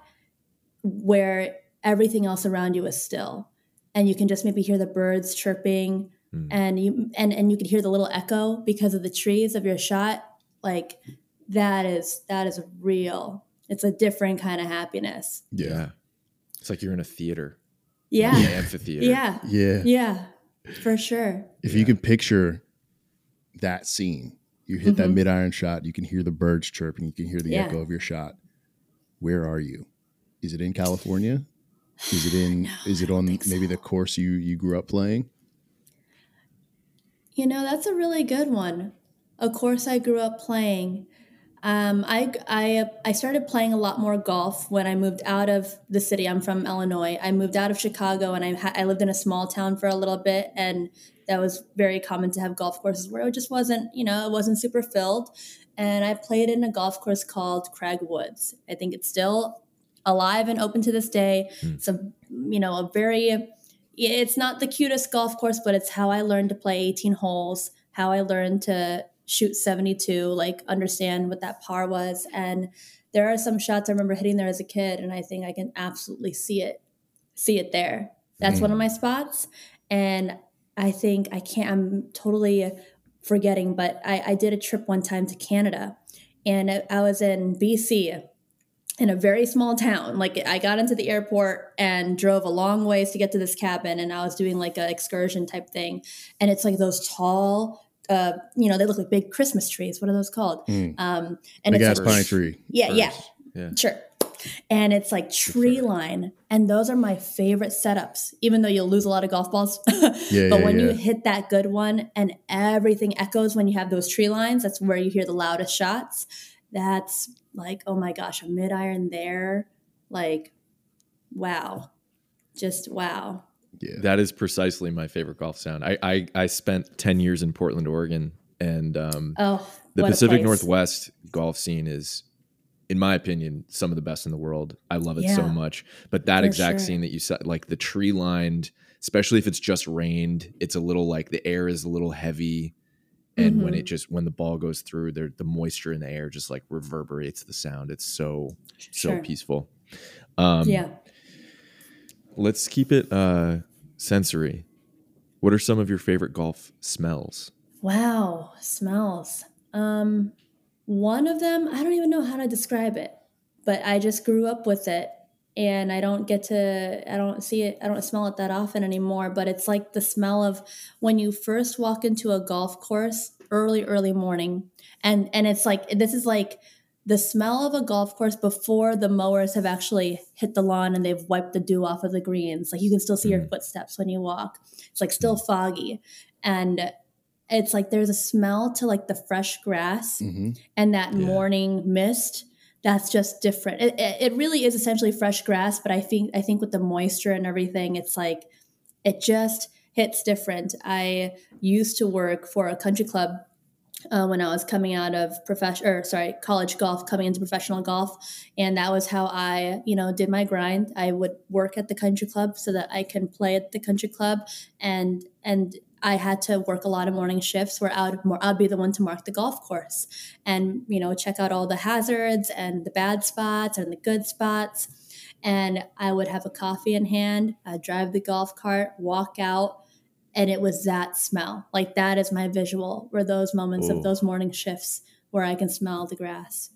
where everything else around you is still, and you can just maybe hear the birds chirping, Mm. and you and and you can hear the little echo because of the trees of your shot. Like, that is that is real. It's a different kind of happiness. Yeah. It's like you're in a theater. Yeah. the amphitheater. Yeah. Yeah. Yeah. For sure. If Yeah. you can picture that scene, you hit that Mhm. mid iron shot, you can hear the birds chirping, you can hear the Yeah. echo of your shot. Where are you? Is it in California? Is it in? No, is I it don't on think maybe so. the course you you grew up playing? You know, that's a really good one. A course I grew up playing. Um, I, I, I started playing a lot more golf when I moved out of the city. I'm from Illinois. I moved out of Chicago and I, ha- I lived in a small town for a little bit. And that was very common to have golf courses where it just wasn't, you know, it wasn't super filled. And I played in a golf course called Craig Woods. I think it's still alive and open to this day. Mm. It's a, you know, a very, it's not the cutest golf course, but it's how I learned to play eighteen holes, how I learned to shoot seventy-two, like understand what that par was. And there are some shots I remember hitting there as a kid, and I think I can absolutely see it, see it there. That's Mm. one of my spots. And I think I can't, I'm totally forgetting, but I, I did a trip one time to Canada, and I, I was in B C in a very small town. Like I got into the airport and drove a long ways to get to this cabin, and I was doing like an excursion type thing. And it's like those tall, uh, you know, they look like big Christmas trees. What are those called? Mm. Um, and Big it's ass like, pine tree. yeah, yeah, Firs. Yeah. sure. And it's like tree line, and those are my favorite setups. Even though you'll lose a lot of golf balls, Yeah, but yeah, when yeah. you hit that good one, and everything echoes when you have those tree lines, that's where you hear the loudest shots. That's like, oh my gosh, a mid iron there, like, wow, just wow. Yeah. That is precisely my favorite golf sound. I I, I spent ten years in Portland, Oregon, and um, Oh, the what a Pacific place. Northwest golf scene is, in my opinion, some of the best in the world. I love it so Yeah. much. But that For exact sure. scene that you said, like the tree lined, especially if it's just rained, it's a little like the air is a little heavy. And when Mhm. it just, when the ball goes through there, the moisture in the air just like reverberates the sound. It's so, so Sure. peaceful. Um, Yeah. Let's keep it uh, sensory. What are some of your favorite golf smells? Wow, smells. Um, one of them, I don't even know how to describe it, but I just grew up with it, and I don't get to, I don't see it, I don't smell it that often anymore, but it's like the smell of when you first walk into a golf course early, early morning. And, and it's like, this is like the smell of a golf course before the mowers have actually hit the lawn and they've wiped the dew off of the greens. Like you can still see your Mm. footsteps when you walk. It's like still foggy. And it's like there's a smell to like the fresh grass hmm and that Yeah. morning mist that's just different. It, it, it really is essentially fresh grass, but I think I think with the moisture and everything, it's like it just hits different. I used to work for a country club uh, when I was coming out of profession or sorry college golf, coming into professional golf, and that was how I you know did my grind. I would work at the country club so that I can play at the country club, and and I had to work a lot of morning shifts where I would more I'd be the one to mark the golf course and you know check out all the hazards and the bad spots and the good spots. And I would have a coffee in hand, I'd drive the golf cart, walk out, and it was that smell. Like that is my visual, were those moments Ooh. of those morning shifts where I can smell the grass.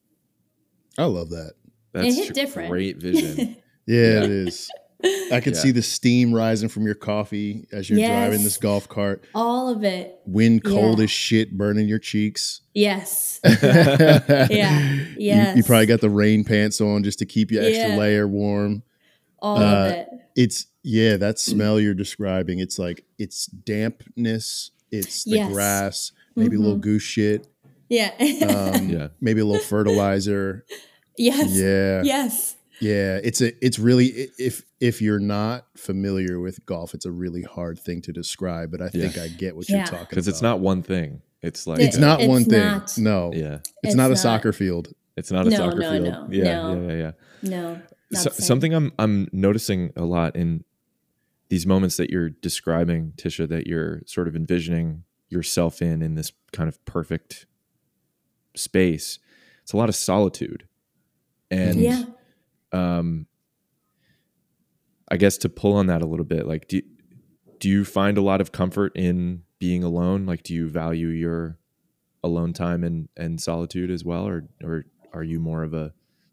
I love that. That's hit tr- different. great vision. Yeah, Yeah. it is. I can Yeah. see the steam rising from your coffee as you're Yes. driving this golf cart. All of it. Wind cold Yeah. as shit, burning your cheeks. Yes. yeah, Yeah. You, Yes. you probably got the rain pants on just to keep you extra Yeah. layer warm. All uh, of it. It's yeah, that smell you're describing. It's like it's dampness. It's the Yes. grass, maybe a little Mhm. goose shit, Yeah. um, Yeah. maybe a little fertilizer. yes. Yeah, Yes. yeah. It's a it's really i- if if you're not familiar with golf, it's a really hard thing to describe. But I think I get what Yeah. you're talking about Because it's not one thing. It's like, It's It- not it's one thing. not. No, yeah, it's, It's not a not. soccer field. it's not a No, soccer no, field. no, yeah, no. yeah, yeah, yeah. No. Not So, the same. something I'm I'm noticing a lot in these moments that you're describing, Tisha, that you're sort of envisioning yourself in in this kind of perfect space. It's a lot of solitude, and Yeah. um, I guess to pull on that a little bit, like do do you find a lot of comfort in being alone? Like, do you value your alone time and and solitude as well, or or are you more of a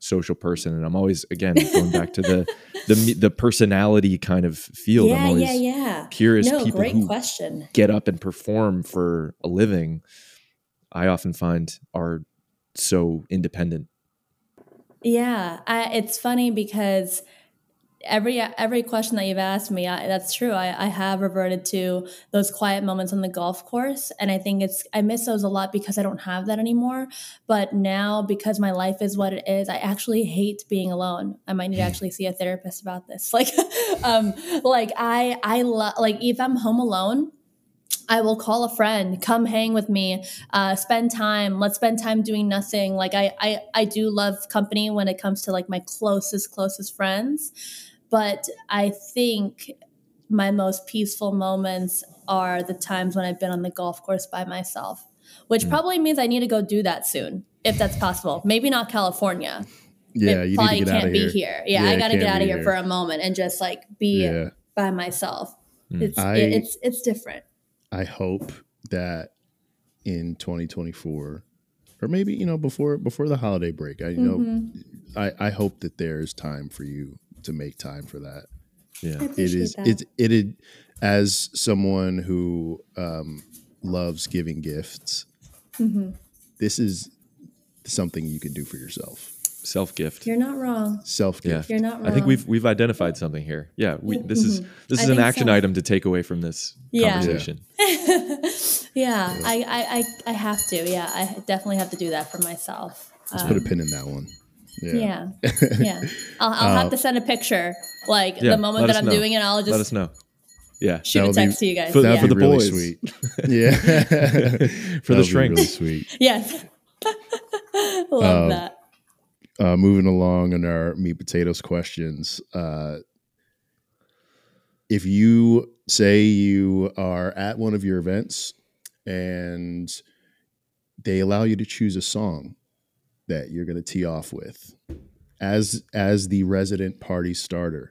social person, and I'm always again going back to the the the personality kind of field. Yeah, I'm always yeah, yeah. curious No, people great who question. get up and perform for a living. I often find are so independent. Yeah, I, it's funny because every every question that you've asked me, I, that's true. I, I have reverted to those quiet moments on the golf course, and I think it's I miss those a lot because I don't have that anymore. But now, because my life is what it is, I actually hate being alone. I might need to actually see a therapist about this. Like, um, like I I love like if I'm home alone, I will call a friend, come hang with me, uh, spend time. Let's spend time doing nothing. Like I, I, I do love company when it comes to like my closest, closest friends. But I think my most peaceful moments are the times when I've been on the golf course by myself, which mm. probably means I need to go do that soon, if that's possible. Maybe not California. Yeah, it you probably need to get can't out of be here. here. Yeah, yeah I got to get out of here, here for a moment and just like be yeah. by myself. Mm. It's I, it, it's it's different. I hope that in twenty twenty-four, or maybe you know before before the holiday break, I you mm-hmm. know I, I hope that there's time for you to make time for that. Yeah, it is that. it it it as someone who um, loves giving gifts. Mm-hmm. This is something you can do for yourself. Self gift. You're not wrong. Self gift. Yeah. You're not wrong. I think we've we've identified something here. Yeah, we, this mm-hmm. is this is I an action so. item to take away from this yeah. conversation. Yeah, yeah. I, I I have to. Yeah, I definitely have to do that for myself. Let's um, put a pin in that one. Yeah, yeah. yeah. I'll, I'll uh, have to send a picture, like yeah, the moment that I'm know. doing it. I'll just let us know. Yeah, shoot a text be, to you guys for, yeah. for the really boys. Sweet. Yeah, for the shrinks. Really sweet. Yes, love um, that. Uh, moving along in our meat potatoes questions. Uh, if you say you are at one of your events and they allow you to choose a song that you're going to tee off with as as the resident party starter,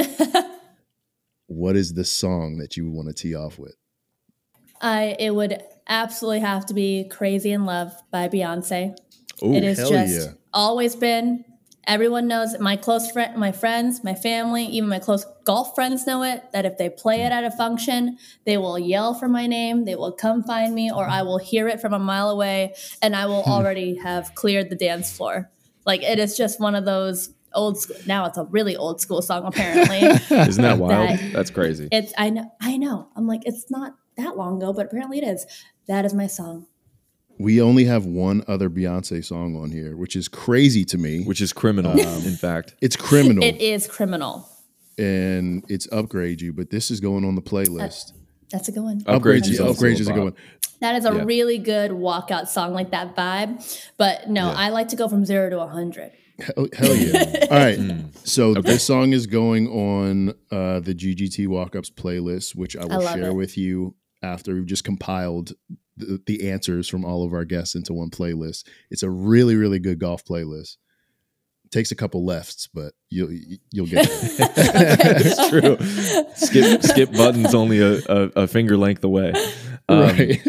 what is the song that you would want to tee off with? I it would absolutely have to be "Crazy in Love" by Beyonce. Ooh, it is hell just yeah. always been. Everyone knows it. My close friend, my friends, my family, even my close golf friends know it, that if they play it at a function, they will yell for my name. They will come find me, or I will hear it from a mile away and I will already have cleared the dance floor. Like it is just one of those old school. Now it's a really old school song, apparently. Isn't that wild? That, That's crazy. It's, I know, I know. I'm like, it's not that long ago, but apparently it is. That is my song. We only have one other Beyonce song on here, which is crazy to me. Which is criminal, um, in fact. It's criminal. It is criminal. And it's Upgrade You, but this is going on the playlist. Uh, that's a good one. Upgrade You Upgrade is a good one. That is a yeah. really good walkout song, like that vibe. But no, yeah. I like to go from zero to a hundred. Hell, hell yeah. All right. Mm. So okay. this song is going on uh, the G G T Walk-Ups playlist, which I will I share it. with you after we've just compiled The, the answers from all of our guests into one playlist. It's a really, really good golf playlist. It takes a couple lefts, but you'll you'll get it. It's true. Skip skip button's only a, a, a finger length away. Um, right.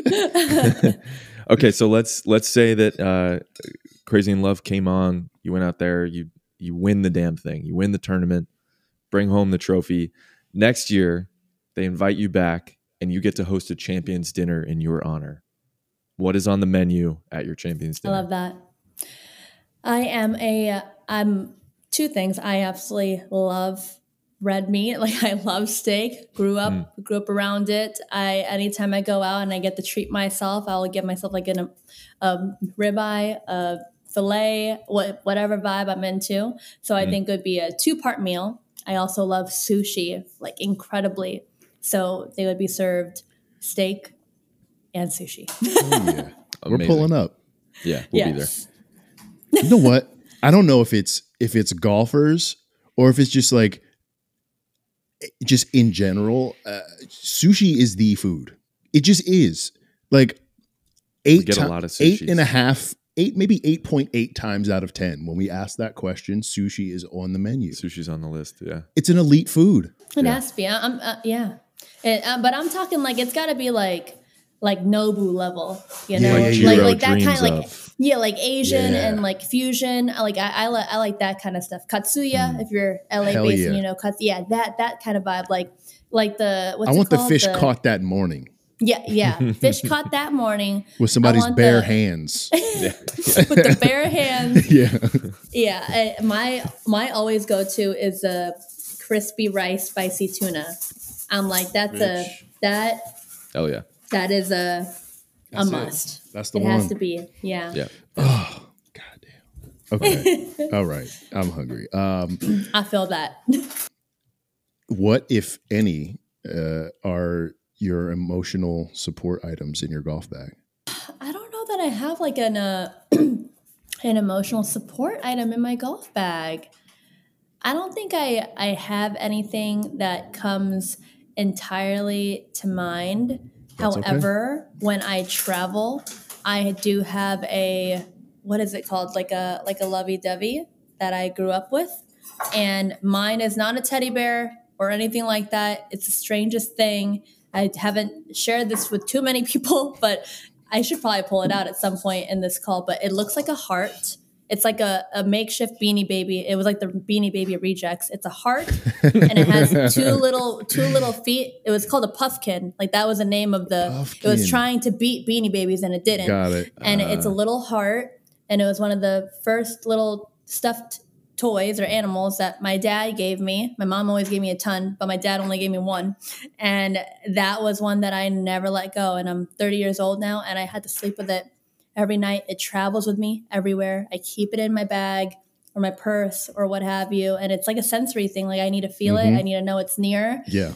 Okay, so let's let's say that uh, Crazy in Love came on. You went out there. You you win the damn thing. You win the tournament. Bring home the trophy. Next year, they invite you back. And you get to host a champions dinner in your honor. What is on the menu at your champions dinner? I love that. I am a, I'm two things. I absolutely love red meat. Like I love steak, grew up, mm. grew up around it. I, anytime I go out and I get to treat myself, I will give myself like an, a ribeye, a filet, what, whatever vibe I'm into. So I mm. think it would be a two part meal. I also love sushi, like incredibly. So they would be served steak and sushi. Oh, yeah. We're pulling up. Yeah, we'll yes. be there. You know what? I don't know if it's if it's golfers or if it's just like just in general. Uh, sushi is the food. It just is. Like eight, get a lot of eight and a half, eight maybe eight point eight times out of ten when we ask that question, sushi is on the menu. Sushi's on the list. Yeah, it's an elite food. It yeah. has to be. I'm, uh, yeah. It, uh, but I'm talking like it's got to be like like Nobu level, you know, yeah, yeah, like yeah. like that kind of like Yeah, like Asian Yeah. and like fusion. I like I, I, li- I like that kind of stuff. Katsuya, Mm. if you're L A Hell based, yeah. and you know, Kats- yeah, that that kind of vibe. Like like the what's I it want the called? fish caught that morning Yeah, yeah, fish caught that morning with somebody's want bare the- hands. Yeah. with the bare hands. yeah. Yeah, uh, my my always go to is a crispy rice spicy tuna. I'm like that's a Rich. that Hell yeah. that is a a That's it. must. That's the It one. has to be. Yeah. Yeah. Oh, goddamn. Okay. All right. I'm hungry. Um, I feel that. what, if any, uh, are your emotional support items in your golf bag? I don't know that I have like an uh, an emotional support item in my golf bag. I don't think I I have anything that comes entirely to mind. That's okay. However, when I travel, I do have a what is it called? Like a like a lovey-dovey that I grew up with. And mine is not a teddy bear or anything like that. It's the strangest thing. I haven't shared this with too many people, but I should probably pull it out at some point in this call. But it looks like a heart. It's like a, a makeshift Beanie Baby. It was like the Beanie Baby rejects. It's a heart, and it has two little two little feet. It was called a puffkin. Like that was the name of the. It was Puffkin. trying to beat Beanie Babies, and it didn't. Got it. And it's a little heart, and it was one of the first little stuffed toys or animals that my dad gave me. My mom always gave me a ton, but my dad only gave me one. And that was one that I never let go. And I'm thirty years old now, and I had to sleep with it every night. It travels with me everywhere. I keep it in my bag or my purse or what have you. And it's like a sensory thing. Like I need to feel Mhm. it. I need to know it's near. Yeah.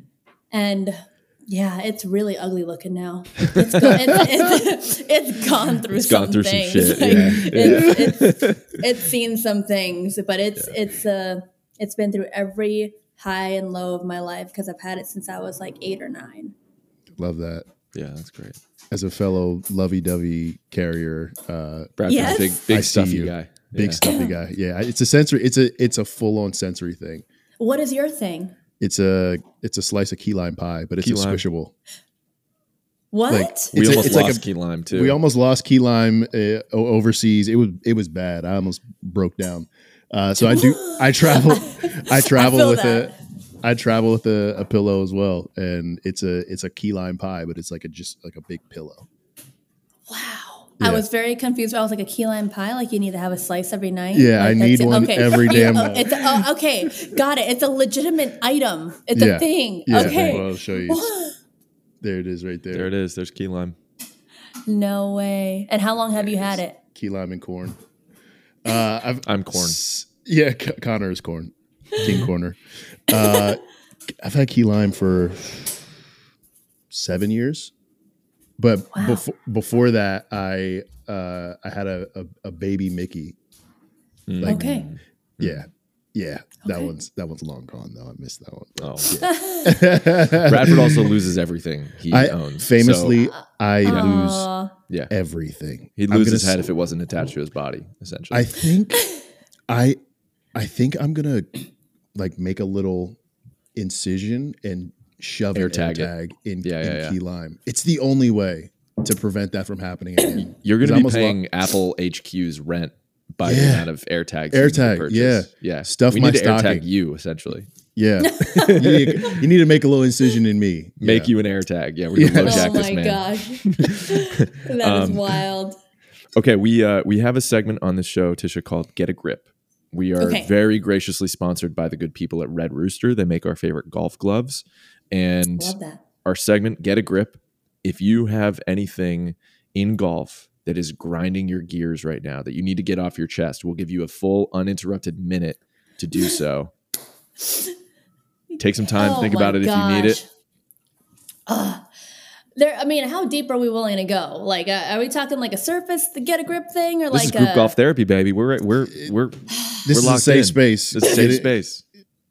And yeah, it's really ugly looking now. It's, go- it's, it's, it's gone through It's some gone through some things. shit, Like, yeah. It's, it's, it's seen some things, but it's it's uh it's been through every high and low of my life because I've had it since I was like eight or nine. Love that. Yeah, that's great. As a fellow lovey-dovey carrier, uh, Bradford's Yes. a big, I big see stuffy you. guy. big Yeah. stuffy guy. Yeah, it's a sensory. It's a it's a full-on sensory thing. What is your thing? It's a it's a slice of key lime pie, but it's Key a lime. squishable. What? Like, We It's a- almost it's like lost a- key lime too. We almost lost key lime uh, o- overseas. It was it was bad. I almost broke down. Uh, so I do. I travel. I travel feel with that. a. I travel with a, a pillow as well, and it's a it's a key lime pie, but it's like a just like a big pillow. Wow. Yeah. I was very confused. I was like a key lime pie, like you need to have a slice every night. Yeah, Like, I that's need it. one every damn Oh, night. it's oh, okay, got it. It's a legitimate item. It's Yeah. a thing. Yeah, Okay. well, I'll show you. There it is, right there. There it is. There's key lime. No way. And how long have you had it? Key lime and corn. Uh, I've, I'm corn. s- yeah, C- Connor is corn. King Corner. Uh, I've had key lime for seven years, but Wow. before before that, I uh, I had a, a, a baby Mickey. Mm. Like, Okay. Yeah, yeah. That Okay. one's that one's long gone though. I missed that one. Oh, Bradford also loses everything he I owns. famously So, I lose Aw. yeah, everything. he'd I'm lose gonna his head s- if it wasn't attached to his body. Essentially, I think I I think I'm gonna like make a little incision and shove Air an tag it. air tag in, Yeah, in yeah, yeah. key lime. It's the only way to prevent that from happening again. you're 'Cause I going to be almost lo- paying Apple H Q's rent by the Yeah. amount of air tags. Air you need to tag, purchase. yeah. yeah. Stuff we my need to air stocking. tag you essentially. Yeah, you, need, you need to make a little incision in me. Make Yeah. you an air tag. Yeah, we're gonna Yes. low Oh jack this my man. gosh. That is Um, wild. Okay, we uh, we have a segment on this show, Tisha, called Get a Grip. We are Okay. very graciously sponsored by the good people at Red Rooster. They make our favorite golf gloves. And Love that. our segment, Get a Grip. If you have anything in golf that is grinding your gears right now that you need to get off your chest, we'll give you a full uninterrupted minute to do so. Take some time, Oh think my about it if you need gosh. it. Ugh. There, I mean, how deep are we willing to go? Like, uh, are we talking like a surface to get a grip thing, or This like is group a, golf therapy, baby. We're we're we're This we're is a locked safe in. space. This is Get safe it? space.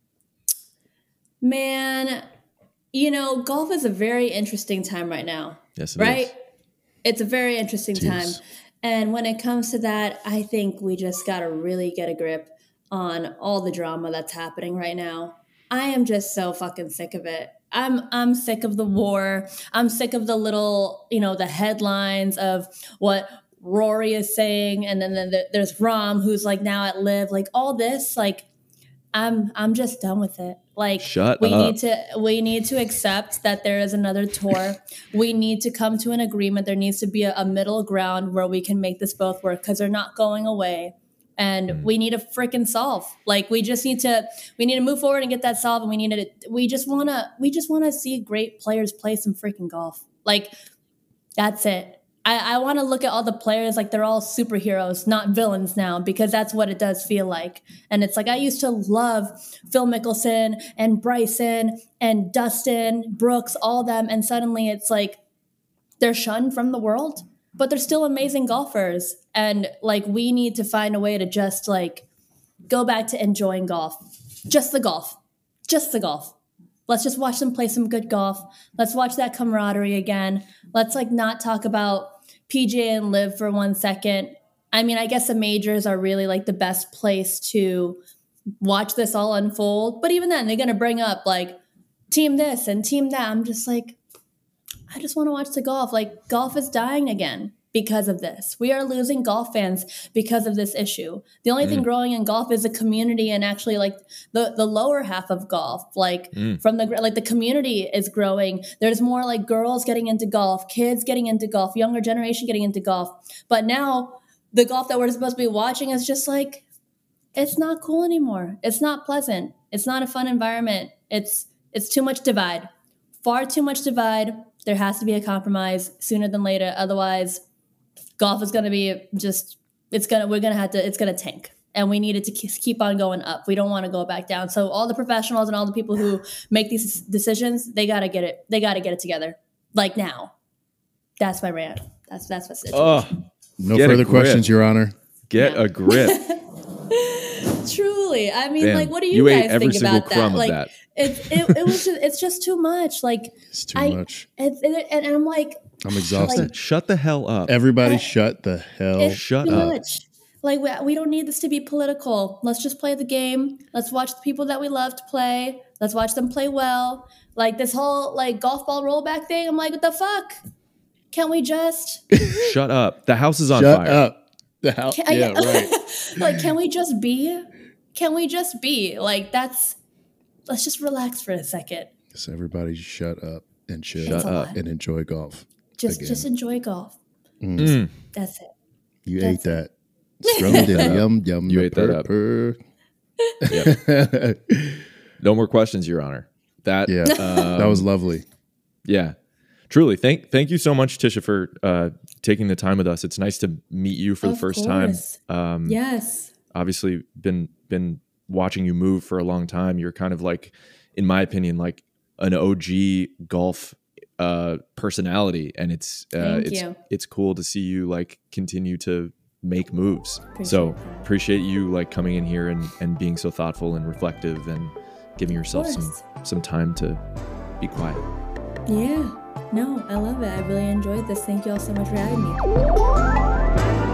Man, you know, golf is a very interesting time right now, Yes, it right? is. It's a very interesting It time. is. And when it comes to that, I think we just got to really get a grip on all the drama that's happening right now. I am just so fucking sick of it. I'm I'm sick of the war. I'm sick of the little, you know, the headlines of what Rory is saying, and then, then there's Rahm who's like now at Live, like all this, like I'm I'm just done with it. Like Shut we up. need to we need to accept that there is another tour. We need to come to an agreement. There needs to be a, a middle ground where we can make this both work because they're not going away. And mm. we need to freaking solve. Like we just need to we need to move forward and get that solved. And we need to we just wanna we just wanna see great players play some freaking golf. Like that's it. I, I want to look at all the players like they're all superheroes, not villains now, because that's what it does feel like. And it's like I used to love Phil Mickelson and Bryson and Dustin, Brooks, all them. And suddenly it's like they're shunned from the world, but they're still amazing golfers. And like we need to find a way to just like go back to enjoying golf. Just the golf. Just the golf. Let's just watch them play some good golf. Let's watch that camaraderie again. Let's like not talk about P G A and Live for one second. I mean, I guess the majors are really like the best place to watch this all unfold. But even then, they're going to bring up like team this and team that. I'm just like, I just want to watch the golf. Like golf is dying again because of this. We are losing golf fans because of this issue. The only mm. thing growing in golf is the community and actually like the, the lower half of golf, like mm. from the, like the community is growing. There's more like girls getting into golf, kids getting into golf, younger generation getting into golf. But now the golf that we're supposed to be watching is just like, it's not cool anymore. It's not pleasant. It's not a fun environment. It's, it's too much divide, far too much divide. There has to be a compromise sooner than later. Otherwise, golf is going to be just, it's going to, we're going to have to, it's going to tank. And we need it to keep on going up. We don't want to go back down. So all the professionals and all the people who make these decisions, they got to get it. They got to get it together. Like now. That's my rant. That's, that's what's Oh, no further questions, Your Honor. Get yeah. a grip. Truly. I mean, Damn, like, what do you, you guys think about that? Like, that. It, it, it was just, it's just too much. Like, it's too I, much. It, it, and I'm like, I'm exhausted. Like, shut the hell up. Everybody I, shut the hell it's shut too up. Much. Like, we, we don't need this to be political. Let's just play the game. Let's watch the people that we love to play. Let's watch them play well. Like, this whole, like, golf ball rollback thing, I'm like, what the fuck? Can't we just... Shut up. The house is on shut fire. Shut up. The house, can, yeah, I, right. Like, can we just be? Can we just be? Like, that's... Let's just relax for a second. So everybody shut up and chill shut up and enjoy golf. Just again. just enjoy golf. Mm. Mm. That's it. You That's ate that. Strummed in yum yum. You ate that up. Yep. No more questions, Your Honor. That yeah, um, that was lovely. Yeah, truly. Thank thank you so much, Tisha, for uh, taking the time with us. It's nice to meet you for of the first course. time. Um, yes. Obviously, been been watching you move for a long time. You're kind of like, in my opinion, like an O G golf uh, personality, and it's uh, Thank it's you. it's cool to see you like continue to make moves. Appreciate so that. appreciate you like coming in here and and being so thoughtful and reflective and giving yourself some some time to be quiet. Yeah. No, I love it. I really enjoyed this. Thank you all so much for having me.